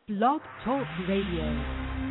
Blog Talk Radio.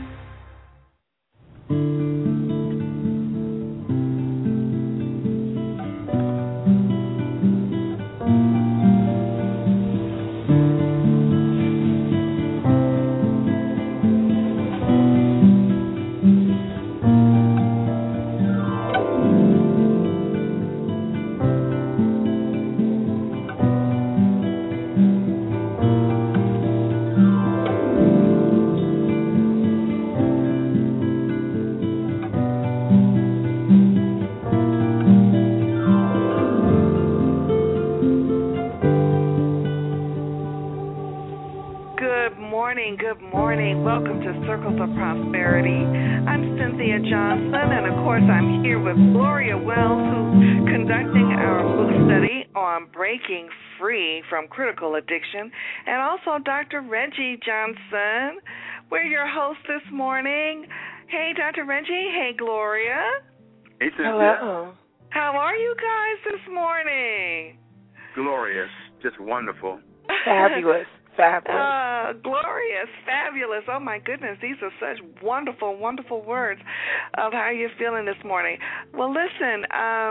Good morning. Welcome to Circles of Prosperity. I'm Cynthia Johnson, and of course I'm here with Gloria Wells, who's conducting our book study on breaking free from critical addiction, and also Dr. Reggie Johnson. We're your hosts this morning. Hey, Dr. Reggie. Hey, Gloria. Hey, Cynthia. Hello. How are you guys this morning? Glorious. Just wonderful. Fabulous. Glorious, fabulous. Oh, my goodness. These are such wonderful, wonderful words of how you're feeling this morning. Well, listen,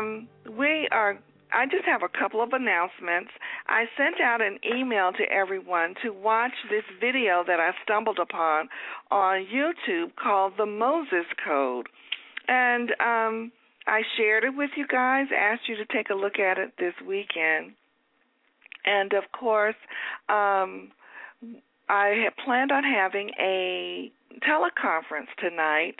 I just have a couple of announcements. I sent out an email to everyone to watch this video that I stumbled upon on YouTube called The Moses Code. And I shared it with you guys, asked you to take a look at it this weekend. And, of course, I had planned on having a teleconference tonight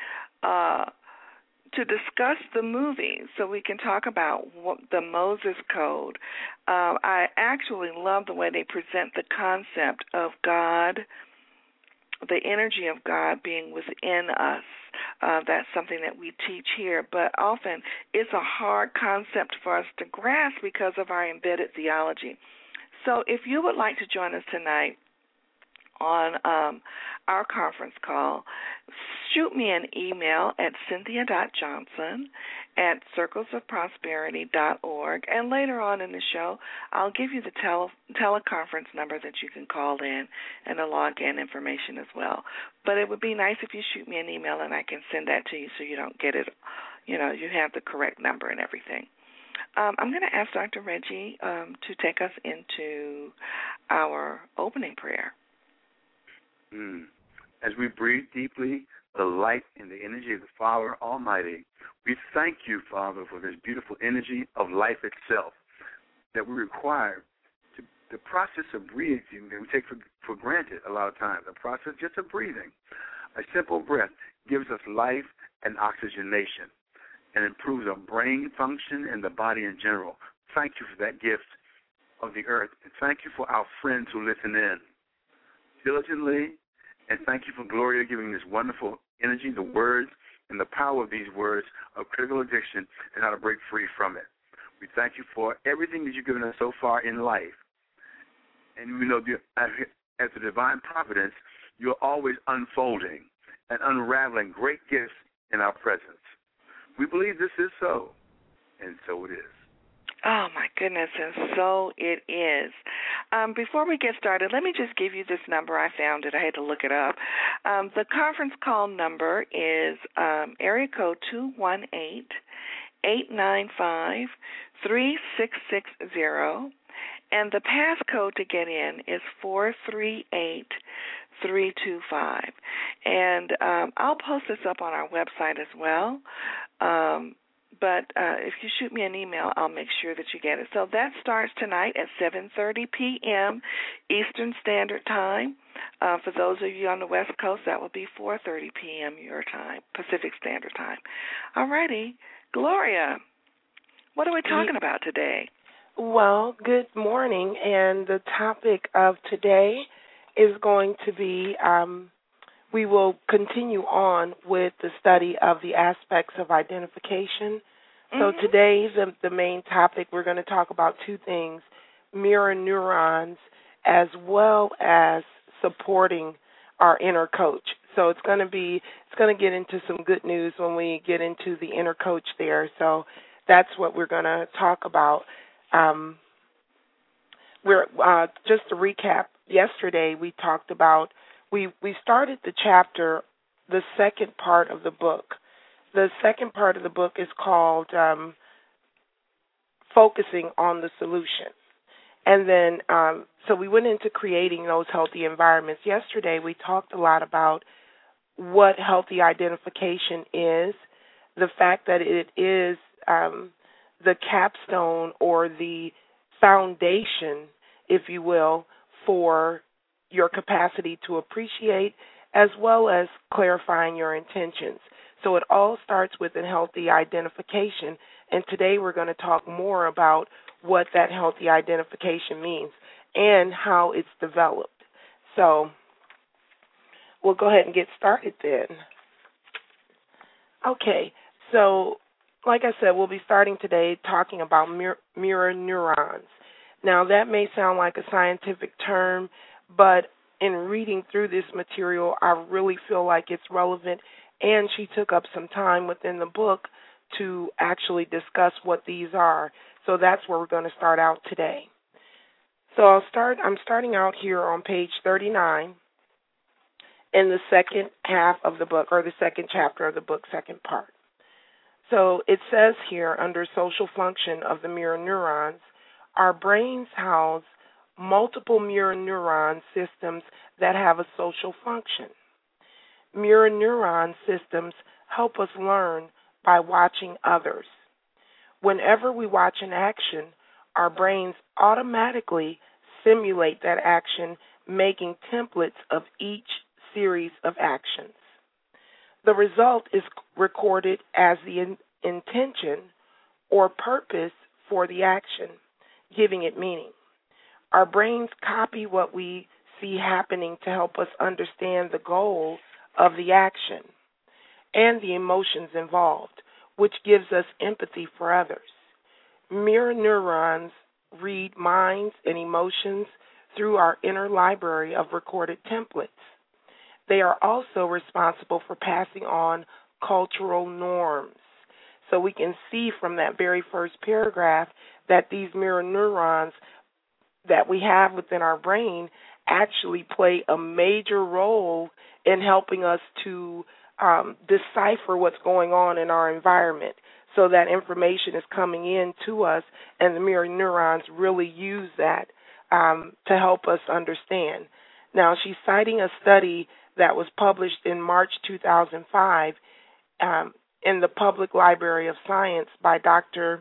to discuss the movie so we can talk about the Moses Code. I actually love the way they present the concept of God, the energy of God being within us. That's something that we teach here, but often it's a hard concept for us to grasp because of our embedded theology. So if you would like to join us tonight on our conference call, shoot me an email at cynthia.johnson@circlesofprosperity.org, and later on in the show, I'll give you the teleconference number that you can call in and the login information as well. But it would be nice if you shoot me an email and I can send that to you so you don't get it, you have the correct number and everything. I'm going to ask Dr. Reggie to take us into our opening prayer. As we breathe deeply the light and the energy of the Father Almighty, we thank you, Father, for this beautiful energy of life itself that we require. The process of breathing that we take for granted a lot of times, the process just of breathing. A simple breath gives us life and oxygenation and improves our brain function and the body in general. Thank you for that gift of the earth, and thank you for our friends who listen in diligently. And thank you for Gloria giving this wonderful energy, the words, and the power of these words of critical addiction and how to break free from it. We thank you for everything that you've given us so far in life. And we know as a divine providence, you're always unfolding and unraveling great gifts in our presence. We believe this is so, and so it is. Oh, my goodness, and so it is. Before we get started, let me just give you this number. I found it. I had to look it up. The conference call number is area code 218-895-3660, and the passcode to get in is 438325. And I'll post this up on our website as well. But if you shoot me an email, I'll make sure that you get it. So that starts tonight at 7:30 p.m. Eastern Standard Time. For those of you on the West Coast, that will be 4:30 p.m. your time, Pacific Standard Time. All righty. Gloria, what are we talking about today? Well, good morning. And the topic of today is going to be we will continue on with the study of the aspects of identification. So today, the main topic, we're going to talk about two things, mirror neurons, as well as supporting our inner coach. So it's going to get into some good news when we get into the inner coach there. So that's what we're going to talk about. We're just to recap, yesterday we talked about we started the chapter, the second part of the book. The second part of the book is called Focusing on the Solution. And then, so we went into creating those healthy environments. Yesterday, we talked a lot about what healthy identification is, the fact that it is the capstone or the foundation, if you will, for your capacity to appreciate, as well as clarifying your intentions. So it all starts with a healthy identification, and today we're going to talk more about what that healthy identification means and how it's developed. So we'll go ahead and get started then. Okay, so like I said, we'll be starting today talking about mirror neurons. Now, that may sound like a scientific term, but in reading through this material, I really feel like it's relevant, and she took up some time within the book to actually discuss what these are. So that's where we're going to start out today. So I'm starting out here on page 39 in the second half of the book, or the second chapter of the book, second part. So it says here, under social function of the mirror neurons, our brains house multiple mirror neuron systems that have a social function. Mirror neuron systems help us learn by watching others. Whenever we watch an action, our brains automatically simulate that action, making templates of each series of actions. The result is recorded as the intention or purpose for the action, giving it meaning. Our brains copy what we see happening to help us understand the goal of the action and the emotions involved, which gives us empathy for others. Mirror neurons read minds and emotions through our inner library of recorded templates. They are also responsible for passing on cultural norms. So we can see from that very first paragraph that these mirror neurons that we have within our brain actually play a major role in helping us to decipher what's going on in our environment. So that information is coming in to us, and the mirror neurons really use that to help us understand. Now, she's citing a study that was published in March 2005 in the Public Library of Science by Dr.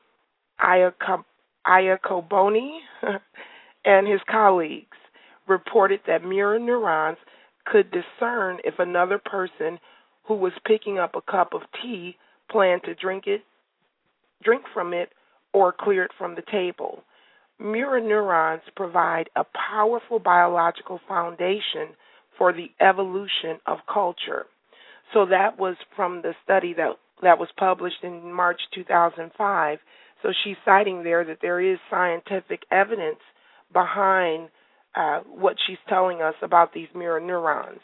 Iacoboni and his colleagues, reported that mirror neurons could discern if another person who was picking up a cup of tea planned to drink from it or clear it from the table. Mirror neurons provide a powerful biological foundation for the evolution of culture. So that was from the study that was published in March 2005. So she's citing there that there is scientific evidence behind what she's telling us about these mirror neurons.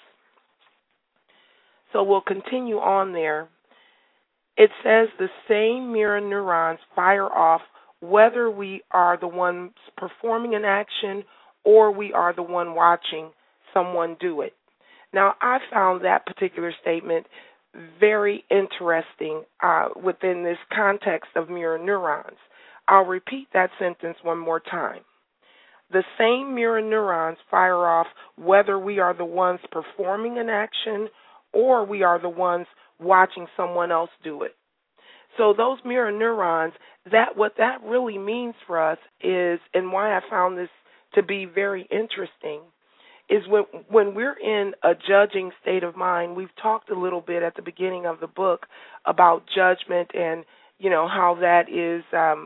So we'll continue on there. It says the same mirror neurons fire off whether we are the ones performing an action or we are the one watching someone do it. Now, I found that particular statement very interesting within this context of mirror neurons. I'll repeat that sentence one more time. The same mirror neurons fire off whether we are the ones performing an action or we are the ones watching someone else do it. So those mirror neurons, what that really means for us is, and why I found this to be very interesting, is when we're in a judging state of mind. We've talked a little bit at the beginning of the book about judgment and, how that is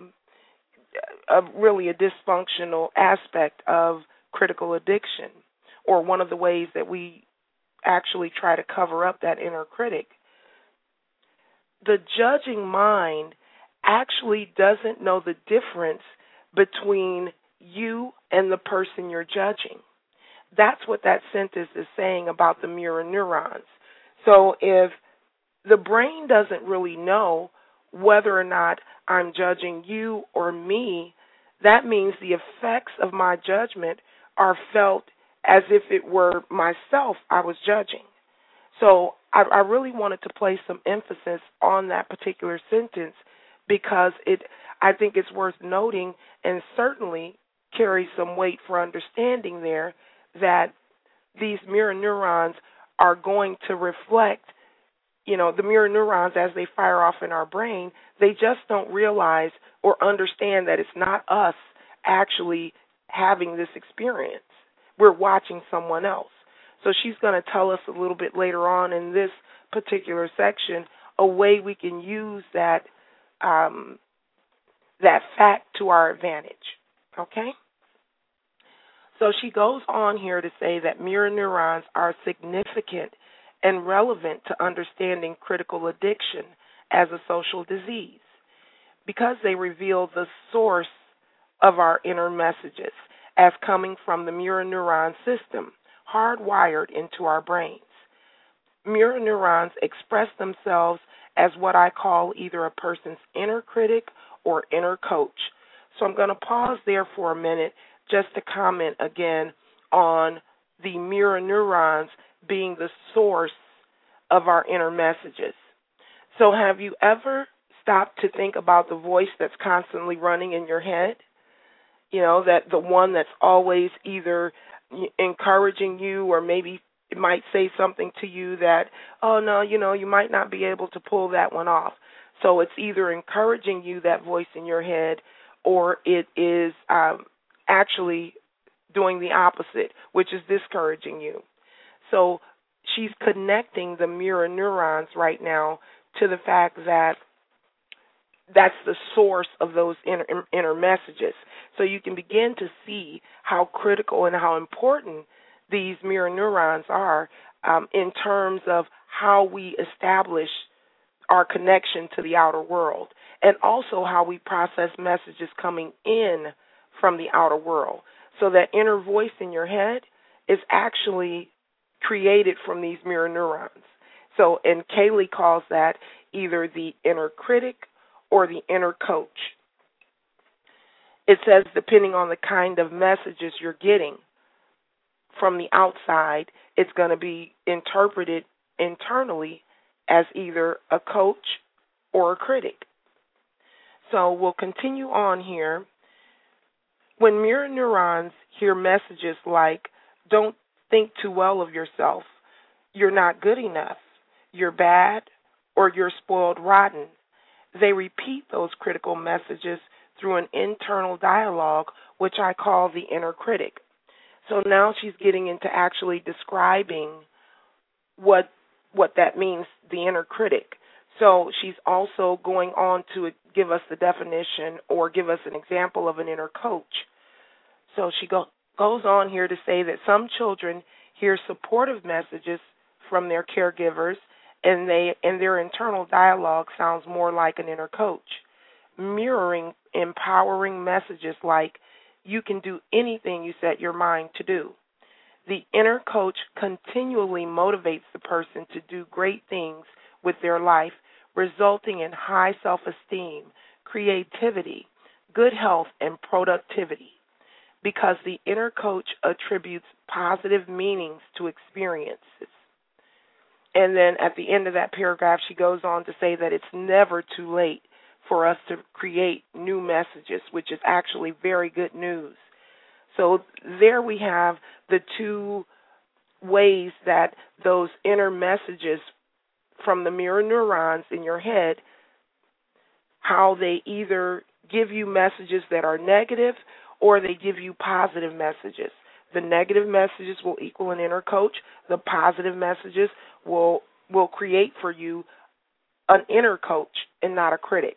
really a dysfunctional aspect of critical addiction, or one of the ways that we actually try to cover up that inner critic. The judging mind actually doesn't know the difference between you and the person you're judging. That's what that sentence is saying about the mirror neurons. So if the brain doesn't really know whether or not I'm judging you or me, that means the effects of my judgment are felt as if it were myself I was judging. So I really wanted to place some emphasis on that particular sentence because I think it's worth noting and certainly carries some weight for understanding there that these mirror neurons are going to reflect, the mirror neurons as they fire off in our brain, they just don't realize or understand that it's not us actually having this experience. We're watching someone else. So she's going to tell us a little bit later on in this particular section a way we can use that fact to our advantage. Okay? So she goes on here to say that mirror neurons are significant and relevant to understanding critical addiction as a social disease because they reveal the source of our inner messages as coming from the mirror neuron system hardwired into our brains. Mirror neurons express themselves as what I call either a person's inner critic or inner coach. So I'm going to pause there for a minute just to comment again on the mirror neurons being the source of our inner messages. So have you ever stopped to think about the voice that's constantly running in your head? That the one that's always either encouraging you or maybe it might say something to you that, oh, no, you might not be able to pull that one off. So it's either encouraging you, that voice in your head, or it is actually doing the opposite, which is discouraging you. So she's connecting the mirror neurons right now to the fact that that's the source of those inner messages. So you can begin to see how critical and how important these mirror neurons are in terms of how we establish our connection to the outer world and also how we process messages coming in from the outer world. So that inner voice in your head is actually created from these mirror neurons. So, and Kaylee calls that either the inner critic or the inner coach. It says depending on the kind of messages you're getting from the outside, it's going to be interpreted internally as either a coach or a critic. So we'll continue on here. When mirror neurons hear messages like, don't think too well of yourself, you're not good enough, you're bad, or you're spoiled rotten, they repeat those critical messages through an internal dialogue, which I call the inner critic. So now she's getting into actually describing what that means, the inner critic. So she's also going on to give us the definition or give us an example of an inner coach. So she goes on here to say that some children hear supportive messages from their caregivers, and their internal dialogue sounds more like an inner coach, mirroring empowering messages like, you can do anything you set your mind to do. The inner coach continually motivates the person to do great things with their life, resulting in high self-esteem, creativity, good health, and productivity, because the inner coach attributes positive meanings to experiences. And then at the end of that paragraph, she goes on to say that it's never too late for us to create new messages, which is actually very good news. So there we have the two ways that those inner messages from the mirror neurons in your head, how they either give you messages that are negative or they give you positive messages. The negative messages will equal an inner coach. The positive messages will create for you an inner coach and not a critic.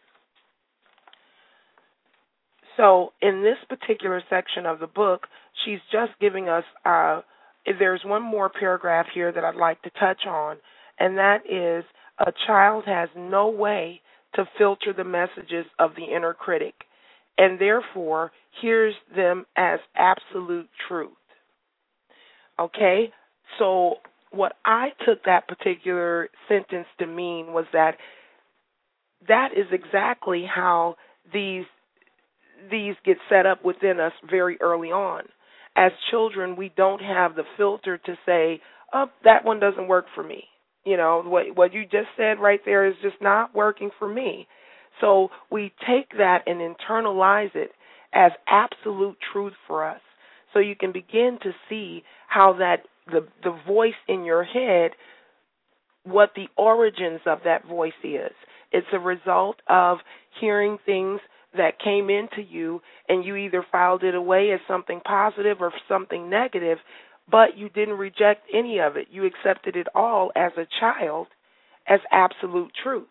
So in this particular section of the book, she's just giving us, there's one more paragraph here that I'd like to touch on, and that is a child has no way to filter the messages of the inner critic, and therefore hears them as absolute truth. Okay? So what I took that particular sentence to mean was that is exactly how these get set up within us very early on. as children, we don't have the filter to say, oh, that one doesn't work for me. You know, what you just said right there is just not working for me. So we take that and internalize it as absolute truth for us. So you can begin to see how that the voice in your head, what the origins of that voice is. It's a result of hearing things that came into you, and you either filed it away as something positive or something negative, but you didn't reject any of it. You accepted it all as a child as absolute truth.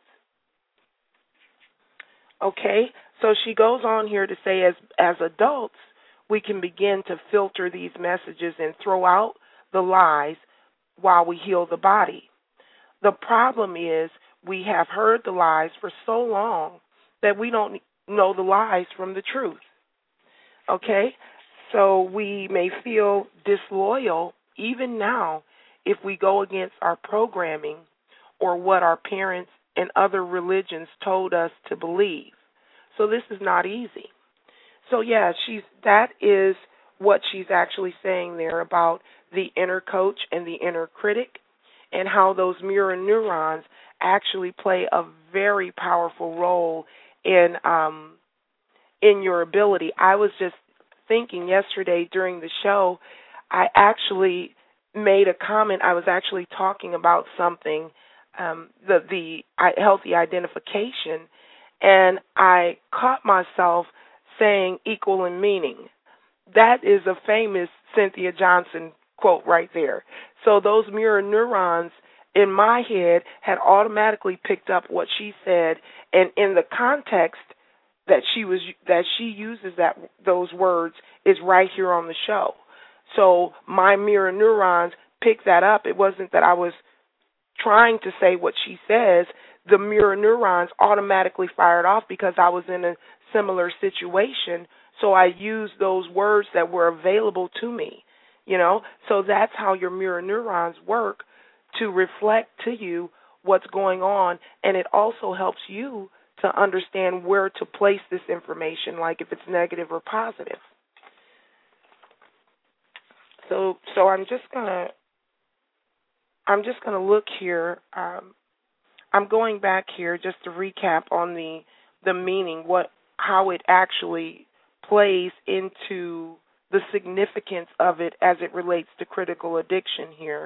Okay? So she goes on here to say as adults, we can begin to filter these messages and throw out the lies while we heal the body. The problem is we have heard the lies for so long that we don't know the lies from the truth. Okay? So we may feel disloyal even now if we go against our programming or what our parents and other religions told us to believe. So this is not easy. So yeah, that is what she's actually saying there about the inner coach and the inner critic, and how those mirror neurons actually play a very powerful role in your ability. I was just thinking yesterday during the show, I actually made a comment. I was actually talking about something, the healthy identification, and I caught myself saying equal in meaning. That is a famous Cynthia Johnson quote right there. So those mirror neurons in my head had automatically picked up what she said, and in the context that she uses those words is right here on the show. So my mirror neurons picked that up. It wasn't that I was trying to say what she says. The mirror neurons automatically fired off because I was in a similar situation, so I used those words that were available to me, you know. So that's how your mirror neurons work, to reflect to you what's going on, and it also helps you to understand where to place this information, like if it's negative or positive. So I'm just gonna look here. I'm going back here just to recap on the meaning, how it actually plays into the significance of it as it relates to critical addiction here.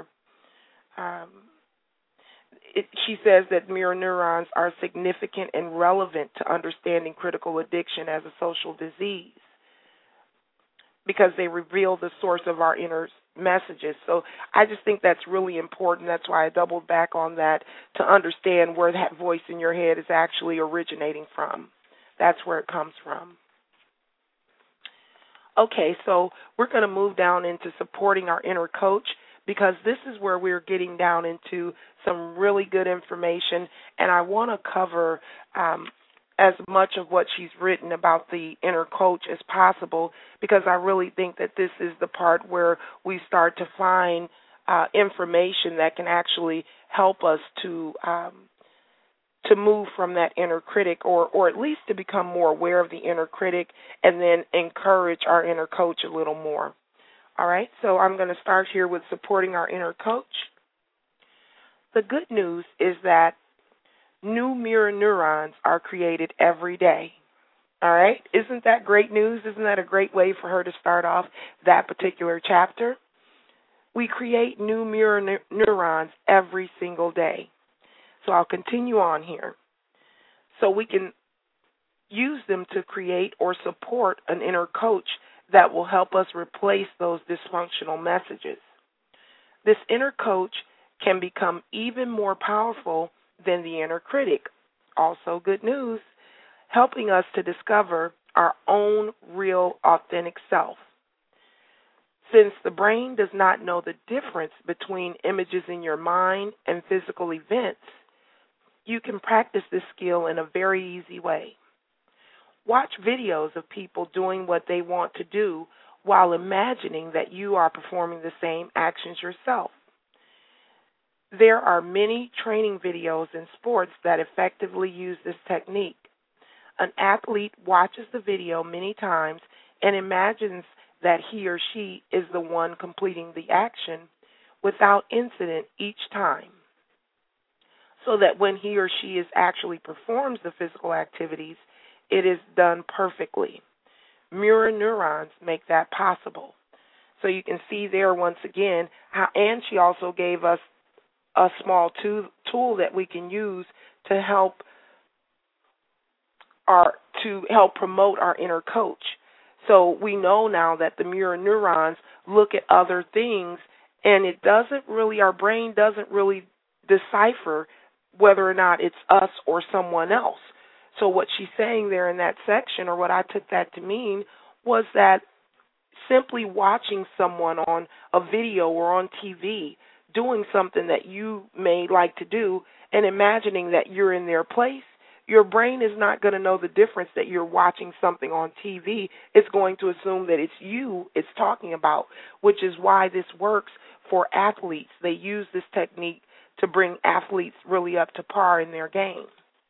She says that mirror neurons are significant and relevant to understanding critical addiction as a social disease because they reveal the source of our inner messages. So I just think that's really important. That's why I doubled back on that, to understand where that voice in your head is actually originating from. That's where it comes from. Okay, so we're going to move down into supporting our inner coach, because this is where we're getting down into some really good information, and I want to cover as much of what she's written about the inner coach as possible, because I really think that this is the part where we start to find information that can actually help us to move from that inner critic, or at least to become more aware of the inner critic and then encourage our inner coach a little more. All right, so I'm going to start here with supporting our inner coach. The good news is that new mirror neurons are created every day. All right, isn't that great news? Isn't that a great way for her to start off that particular chapter? We create new mirror neurons every single day. So I'll continue on here. So we can use them to create or support an inner coach that will help us replace those dysfunctional messages. This inner coach can become even more powerful than the inner critic. Also good news, helping us to discover our own real, authentic self. Since the brain does not know the difference between images in your mind and physical events, you can practice this skill in a very easy way. Watch videos of people doing what they want to do while imagining that you are performing the same actions yourself. There are many training videos in sports that effectively use this technique. An athlete watches the video many times and imagines that he or she is the one completing the action without incident each time, so that when he or she is actually performs the physical activities, it is done perfectly. Mirror neurons make that possible. So you can see there once again how, and she also gave us a small tool that we can use to help promote our inner coach. So we know now that the mirror neurons look at other things, and our brain doesn't really decipher whether or not it's us or someone else. So what she's saying there in that section, or what I took that to mean, was that simply watching someone on a video or on TV doing something that you may like to do and imagining that you're in their place, your brain is not going to know the difference that you're watching something on TV. It's going to assume that it's you it's talking about, which is why this works for athletes. They use this technique to bring athletes really up to par in their game.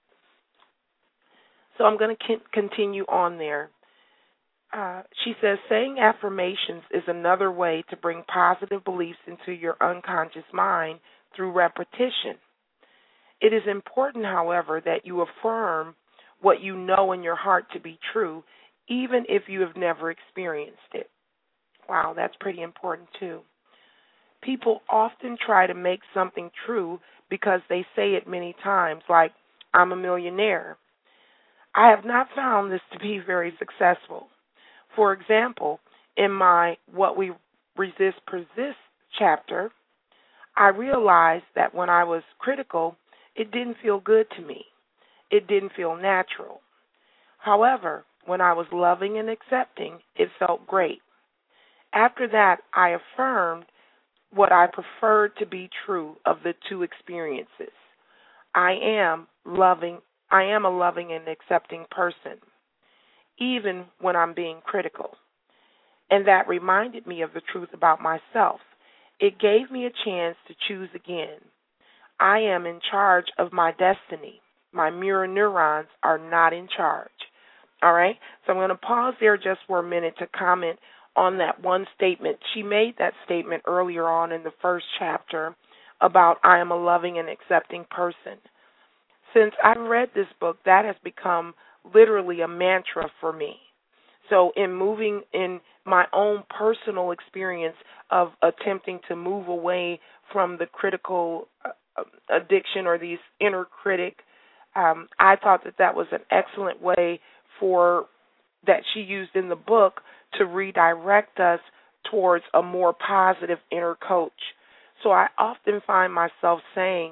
So I'm going to continue on there. She says, saying affirmations is another way to bring positive beliefs into your unconscious mind through repetition. It is important, however, that you affirm what you know in your heart to be true, even if you have never experienced it. Wow, that's pretty important too. People often try to make something true because they say it many times, like, I'm a millionaire. I have not found this to be very successful. For example, in my What We Resist Persists chapter, I realized that when I was critical, it didn't feel good to me. It didn't feel natural. However, when I was loving and accepting, it felt great. After that, I affirmed what I preferred to be true of the two experiences. I am a loving and accepting person, even when I'm being critical. And that reminded me of the truth about myself. It gave me a chance to choose again. I am in charge of my destiny. My mirror neurons are not in charge. All right? So I'm going to pause there just for a minute to comment on that one statement. She made that statement earlier on in the first chapter about I am a loving and accepting person. Since I've read this book, that has become literally a mantra for me. So in moving in my own personal experience of attempting to move away from the critical addiction or these inner critic, I thought that was an excellent way that she used in the book to redirect us towards a more positive inner coach. So I often find myself saying,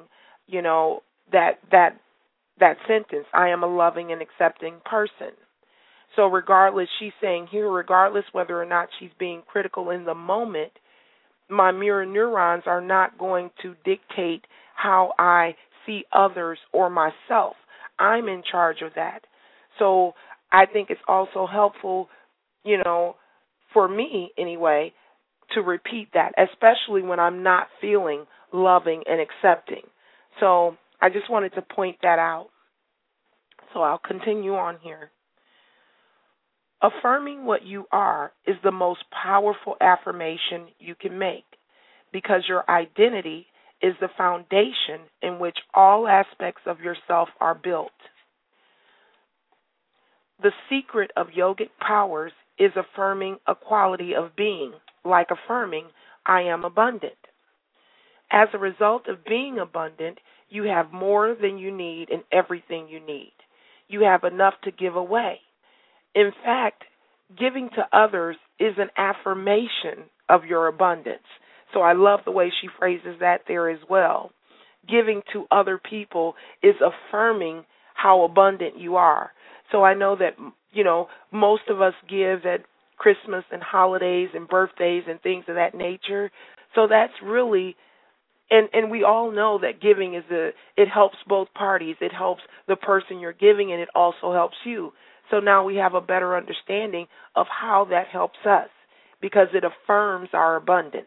that sentence, I am a loving and accepting person. So regardless, she's saying here, regardless whether or not she's being critical in the moment, my mirror neurons are not going to dictate how I see others or myself. I'm in charge of that. So I think it's also helpful, for me anyway, to repeat that, especially when I'm not feeling loving and accepting. So I just wanted to point that out. So I'll continue on here. Affirming what you are is the most powerful affirmation you can make, because your identity is the foundation in which all aspects of yourself are built. The secret of yogic powers is affirming a quality of being, like affirming, I am abundant. As a result of being abundant, you have more than you need and everything you need. You have enough to give away. In fact, giving to others is an affirmation of your abundance. So I love the way she phrases that there as well. Giving to other people is affirming how abundant you are. So I know that, most of us give at Christmas and holidays and birthdays and things of that nature. So that's really, and we all know that giving it helps both parties. It helps the person you're giving, and it also helps you. So now we have a better understanding of how that helps us, because it affirms our abundance.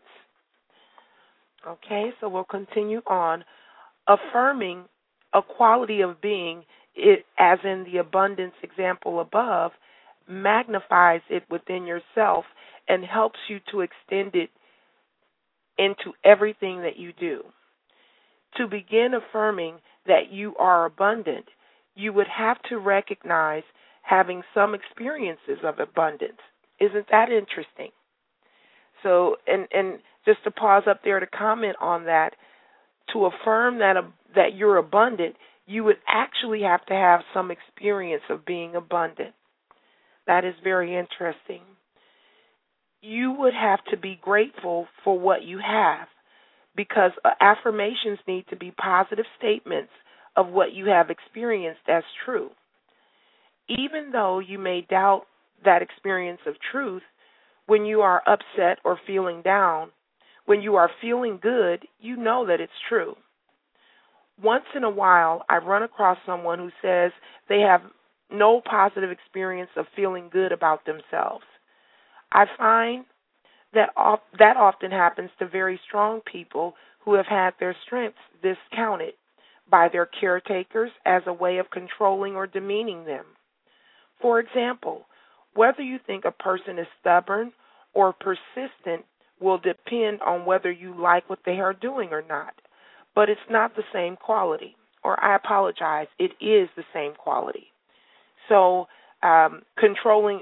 Okay, so we'll continue on. Affirming a quality of being, as in the abundance example above, magnifies it within yourself and helps you to extend it into everything that you do. To begin affirming that you are abundant, you would have to recognize having some experiences of abundance. Isn't that interesting? So, and just to pause up there to comment on that, to affirm that you're abundant, you would actually have to have some experience of being abundant. That is very interesting. You would have to be grateful for what you have, because affirmations need to be positive statements of what you have experienced as true. Even though you may doubt that experience of truth, when you are upset or feeling down, when you are feeling good, you know that it's true. Once in a while, I run across someone who says they have no positive experience of feeling good about themselves. I find that often happens to very strong people who have had their strengths discounted by their caretakers as a way of controlling or demeaning them. For example, whether you think a person is stubborn or persistent will depend on whether you like what they are doing or not. But it's not the same quality. Or I apologize, it is the same quality. So controlling,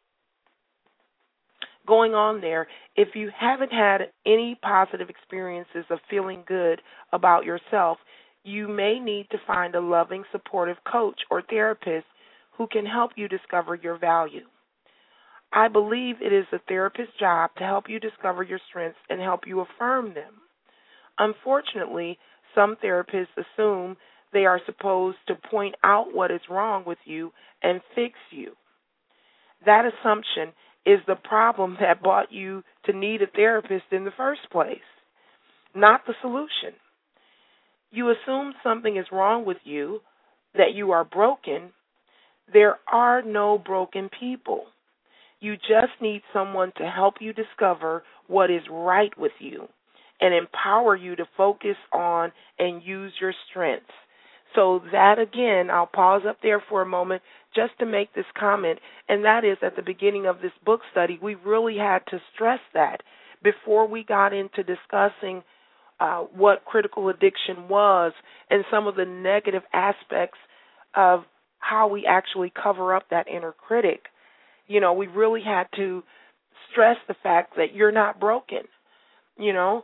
going on there, if you haven't had any positive experiences of feeling good about yourself, you may need to find a loving, supportive coach or therapist who can help you discover your value. I believe it is the therapist's job to help you discover your strengths and help you affirm them. Unfortunately, some therapists assume they are supposed to point out what is wrong with you and fix you. That assumption is the problem that brought you to need a therapist in the first place, not the solution. You assume something is wrong with you, that you are broken. There are no broken people. You just need someone to help you discover what is right with you and empower you to focus on and use your strengths. So that, again, I'll pause up there for a moment just to make this comment, and that is at the beginning of this book study, we really had to stress that before we got into discussing what critical addiction was and some of the negative aspects of how we actually cover up that inner critic. You know, we really had to stress the fact that you're not broken. You know,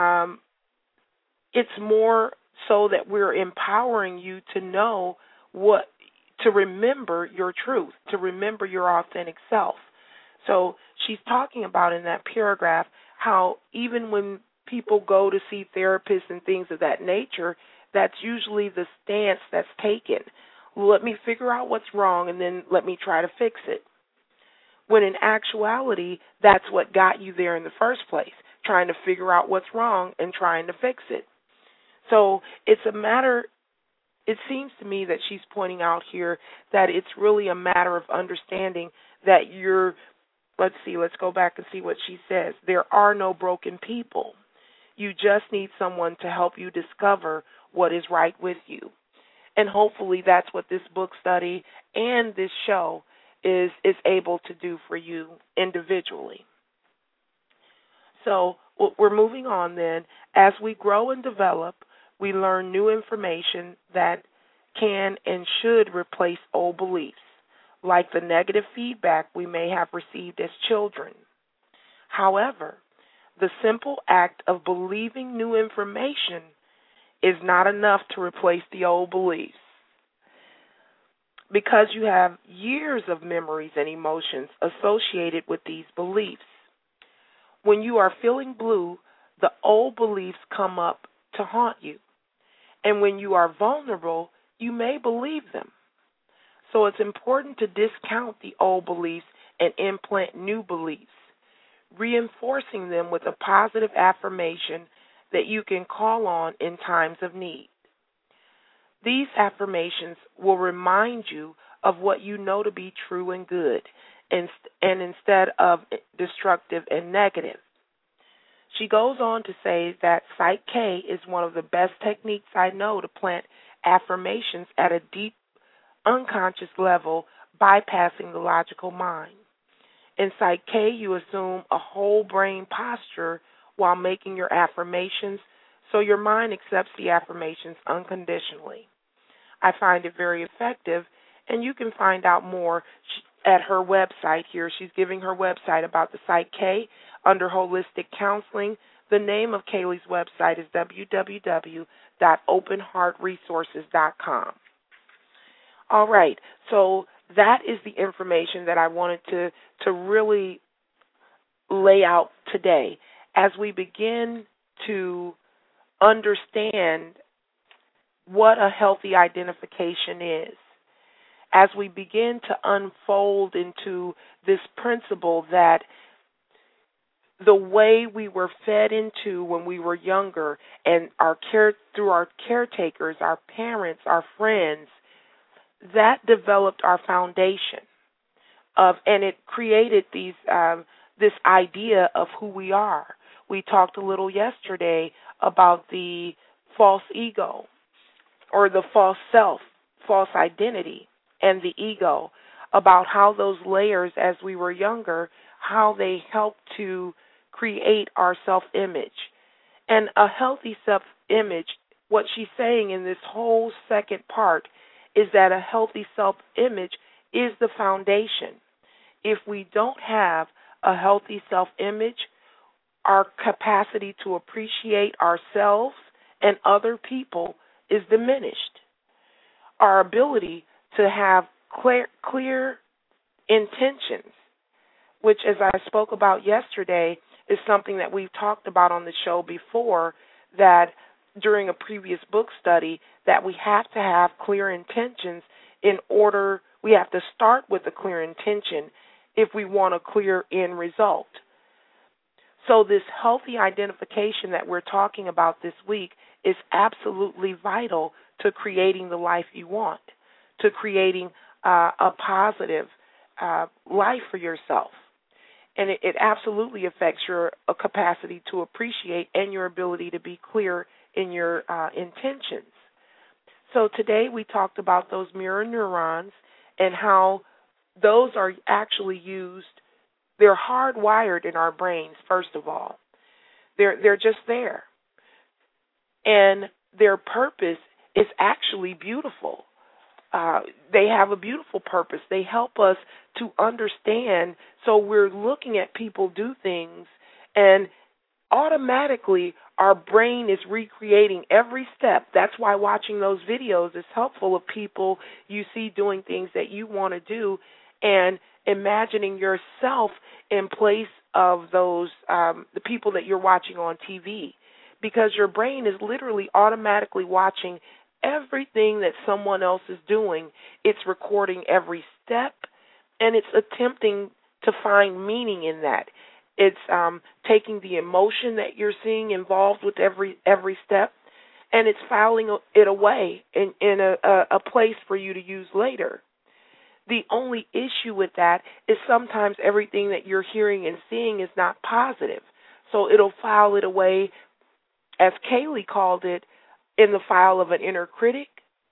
it's more so that we're empowering you to know to remember your truth, to remember your authentic self. So she's talking about in that paragraph how even when people go to see therapists and things of that nature, that's usually the stance that's taken. Let me figure out what's wrong and then let me try to fix it. When in actuality, that's what got you there in the first place, trying to figure out what's wrong and trying to fix it. So it seems to me that she's pointing out here that it's really a matter of understanding that let's go back and see what she says. There are no broken people. You just need someone to help you discover what is right with you. And hopefully that's what this book study and this show is able to do for you individually. So we're moving on then. As we grow and develop, we learn new information that can and should replace old beliefs, like the negative feedback we may have received as children. However, the simple act of believing new information is not enough to replace the old beliefs, because you have years of memories and emotions associated with these beliefs. When you are feeling blue, the old beliefs come up to haunt you. And when you are vulnerable, you may believe them. So it's important to discount the old beliefs and implant new beliefs, reinforcing them with a positive affirmation that you can call on in times of need. These affirmations will remind you of what you know to be true and good, and instead of destructive and negative. She goes on to say that Psych K is one of the best techniques I know to plant affirmations at a deep, unconscious level, bypassing the logical mind. In Psych K, you assume a whole brain posture while making your affirmations, so your mind accepts the affirmations unconditionally. I find it very effective, and you can find out more at her website here. She's giving her website about the Psych K under Holistic Counseling. The name of Kaylee's website is www.openheartresources.com. All right, so that is the information that I wanted to really lay out today as we begin to understand what a healthy identification is. As we begin to unfold into this principle that the way we were fed into when we were younger and through our caretakers, our parents, our friends, that developed our foundation and it created this idea of who we are. We talked a little yesterday about the false ego or the false self, false identity, and the ego, about how those layers as we were younger, how they help to create our self-image. And a healthy self-image, what she's saying in this whole second part, is that a healthy self-image is the foundation. If we don't have a healthy self-image, our capacity to appreciate ourselves and other people is diminished. Our ability to have clear intentions, which, as I spoke about yesterday, is something that we've talked about on the show before, that during a previous book study, that we have to have clear intentions we have to start with a clear intention if we want a clear end result. So this healthy identification that we're talking about this week is absolutely vital to creating the life you want, to creating a positive life for yourself. And it absolutely affects your capacity to appreciate and your ability to be clear in your intentions. So today we talked about those mirror neurons and how those are actually used. They're hardwired in our brains, first of all. They're just there. And their purpose is actually beautiful. They have a beautiful purpose. They help us to understand. So we're looking at people do things, and automatically our brain is recreating every step. That's why watching those videos is helpful of people you see doing things that you want to do, and imagining yourself in place of those the people that you're watching on TV, because your brain is literally automatically watching everything that someone else is doing. It's recording every step, and it's attempting to find meaning in that. It's taking the emotion that you're seeing involved with every step, and it's filing it away in a place for you to use later. The only issue with that is sometimes everything that you're hearing and seeing is not positive. So it'll file it away, as Kaylee called it, in the file of an inner critic,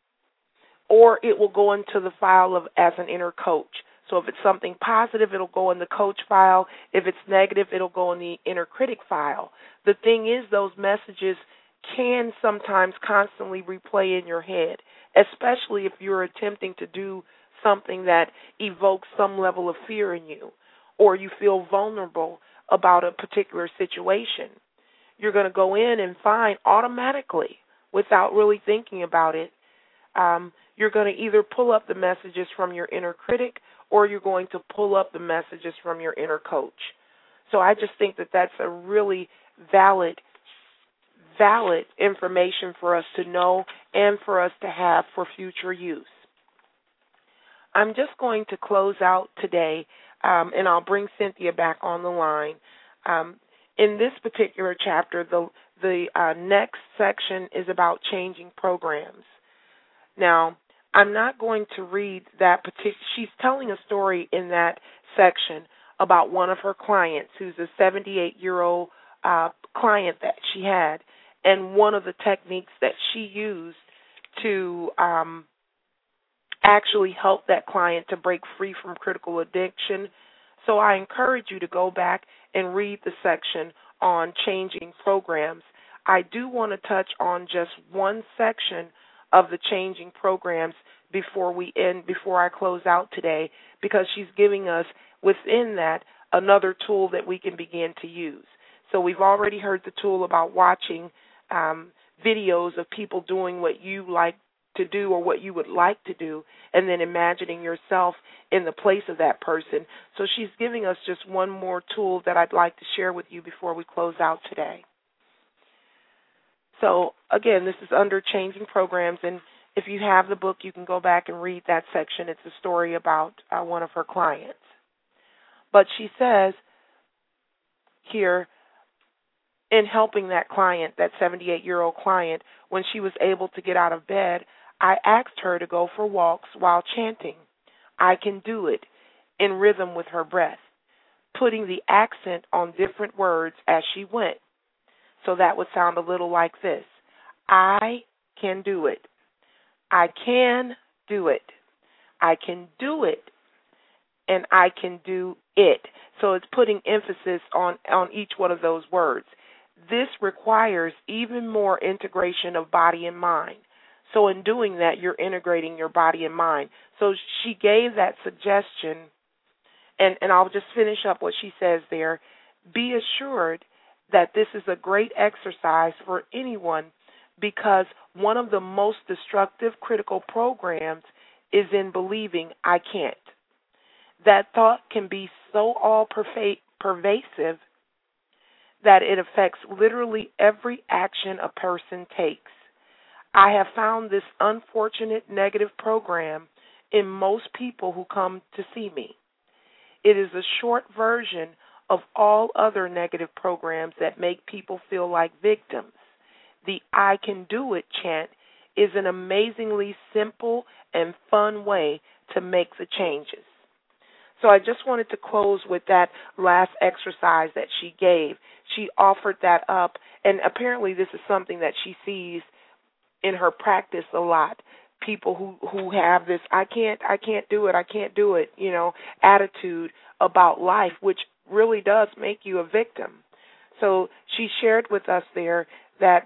or it will go into the file of as an inner coach. So if it's something positive, it'll go in the coach file. If it's negative, it'll go in the inner critic file. The thing is, those messages can sometimes constantly replay in your head, especially if you're attempting to do something that evokes some level of fear in you, or you feel vulnerable about a particular situation. You're going to go in and find automatically, without really thinking about it, you're going to either pull up the messages from your inner critic, or you're going to pull up the messages from your inner coach. So I just think that that's a really valid information for us to know and for us to have for future use. I'm just going to close out today, and I'll bring Cynthia back on the line. In this particular chapter, the next section is about changing programs. Now, I'm not going to read that particular. She's telling a story in that section about one of her clients who's a 78-year-old client that she had, and one of the techniques that she used to actually help that client to break free from critical addiction, So I encourage you to go back and read the section on changing programs. I do want to touch on just one section of the changing programs before I close out today, because she's giving us within that another tool that we can begin to use. So we've already heard the tool about watching videos of people doing what you like to do or what you would like to do, and then imagining yourself in the place of that person. So she's giving us just one more tool that I'd like to share with you before we close out today. So again, this is under changing programs, and if you have the book, you can go back and read that section. It's a story about one of her clients. But she says here, in helping that client, that 78-year-old client, when she was able to get out of bed, I asked her to go for walks while chanting, "I can do it," in rhythm with her breath, putting the accent on different words as she went. So that would sound a little like this: I can do it. I can do it. I can do it. And I can do it. So it's putting emphasis on each one of those words. This requires even more integration of body and mind. So in doing that, you're integrating your body and mind. So she gave that suggestion, and I'll just finish up what she says there. Be assured that this is a great exercise for anyone, because one of the most destructive critical programs is in believing I can't. That thought can be so all-pervasive that it affects literally every action a person takes. I have found this unfortunate negative program in most people who come to see me. It is a short version of all other negative programs that make people feel like victims. The I can do it chant is an amazingly simple and fun way to make the changes. So I just wanted to close with that last exercise that she gave. She offered that up, and apparently this is something that she sees in her practice a lot. People who have this I can't do it, attitude about life, which really does make you a victim. So she shared with us there that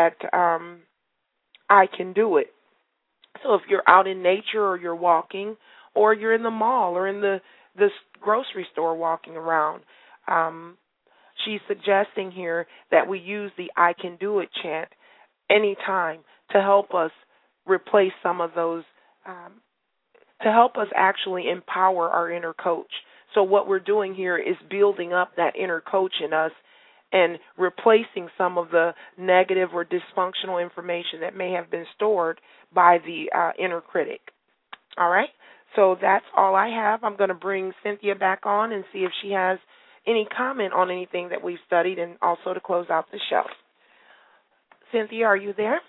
I can do it. So if you're out in nature, or you're walking, or you're in the mall, or in the grocery store walking around, she's suggesting here that we use the I can do it chant anytime to help us replace some of those, to help us actually empower our inner coach. So what we're doing here is building up that inner coach in us and replacing some of the negative or dysfunctional information that may have been stored by the inner critic. All right? So that's all I have. I'm going to bring Cynthia back on and see if she has any comment on anything that we've studied, and also to close out the show. Cynthia, are you there?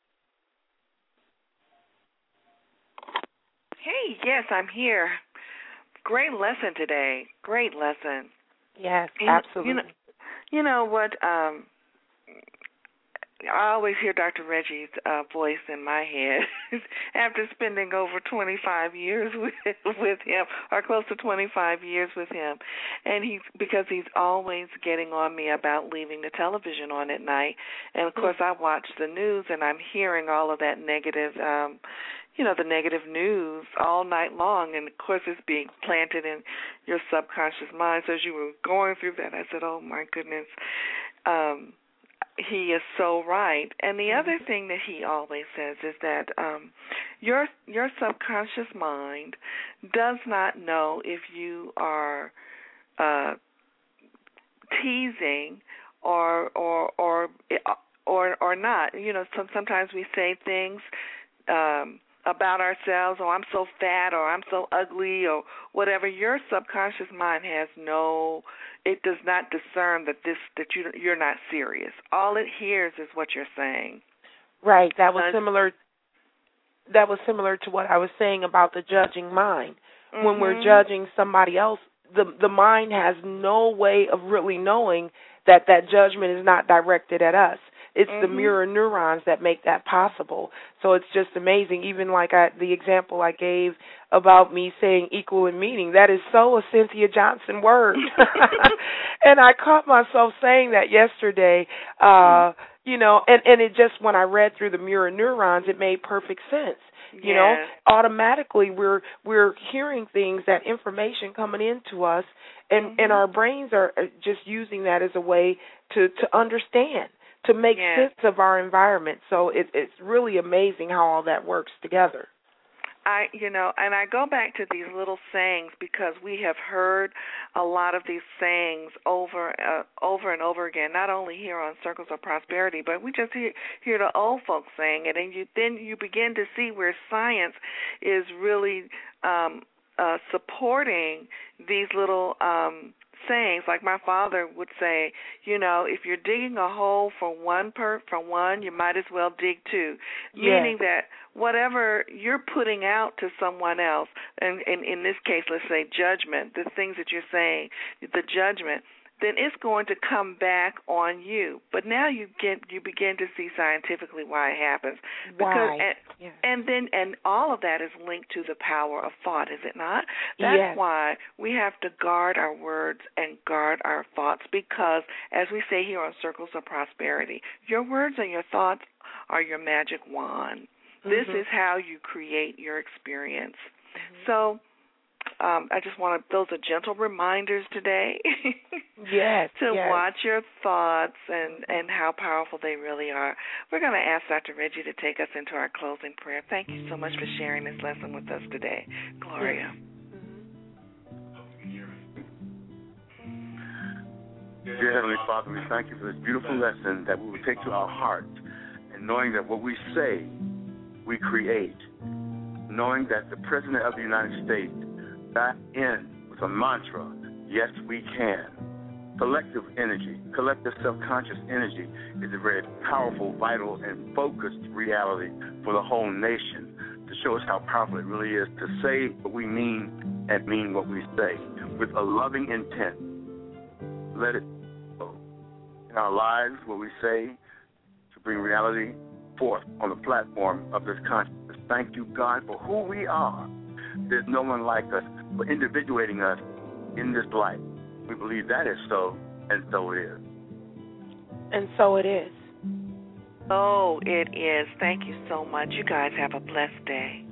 Hey, yes, I'm here. Great lesson today. Great lesson. Yes, absolutely. You know what? I always hear Dr. Reggie's voice in my head after spending over 25 years with him, or close to 25 years with him, and because he's always getting on me about leaving the television on at night. And of course, I watch the news, and I'm hearing all of that negative, the negative news all night long, and of course, it's being planted in your subconscious mind. So as you were going through that, I said, "Oh my goodness." He is so right. And the other thing that he always says is that your subconscious mind does not know if you are teasing or not. Sometimes we say things about ourselves, or I'm so fat, or I'm so ugly, or whatever. Your subconscious mind it does not discern that you're not serious. All it hears is what you're saying. Right. That was similar to what I was saying about the judging mind. Mm-hmm. When we're judging somebody else, the mind has no way of really knowing that judgment is not directed at us. It's the mirror neurons that make that possible. So it's just amazing. Even like the example I gave about me saying equal in meaning, that is so a Cynthia Johnson word. And I caught myself saying that yesterday, you know, and it just, when I read through the mirror neurons, it made perfect sense. You know, automatically we're hearing things, that information coming into us, and our brains are just using that as a way to understand, to make sense of our environment. So it's really amazing how all that works together. And I go back to these little sayings because we have heard a lot of these sayings over and over again, not only here on Circles of Prosperity, but we just hear the old folks saying it, and then you begin to see where science is really supporting these little sayings. Like my father would say, you know, if you're digging a hole for one, you might as well dig two. Meaning that whatever you're putting out to someone else, and in this case, let's say judgment, the things that you're saying, the judgment, then it's going to come back on you. But now you begin to see scientifically why it happens. Because, and all of that is linked to the power of thought, is it not? That's why we have to guard our words and guard our thoughts, because, as we say here on Circles of Prosperity, your words and your thoughts are your magic wand. This is how you create your experience. So I just want those are gentle reminders today to watch your thoughts and how powerful they really are. We're going to ask Dr. Reggie to take us into our closing prayer. Thank you so much for sharing this lesson with us today. Gloria. Dear Heavenly Father, we thank you for this beautiful lesson that we will take to our hearts, and knowing that what we say, we create. Knowing that the President of the United States got in with a mantra, yes, we can. Collective energy, collective self-conscious energy is a very powerful, vital, and focused reality for the whole nation to show us how powerful it really is to say what we mean and mean what we say with a loving intent. Let it go in our lives, what we say, to bring reality forth on the platform of this consciousness. Thank you, God, for who we are. There's no one like us for individuating us in this life. We believe that is so, and so it is. And so it is. Oh, it is. Thank you so much. You guys have a blessed day.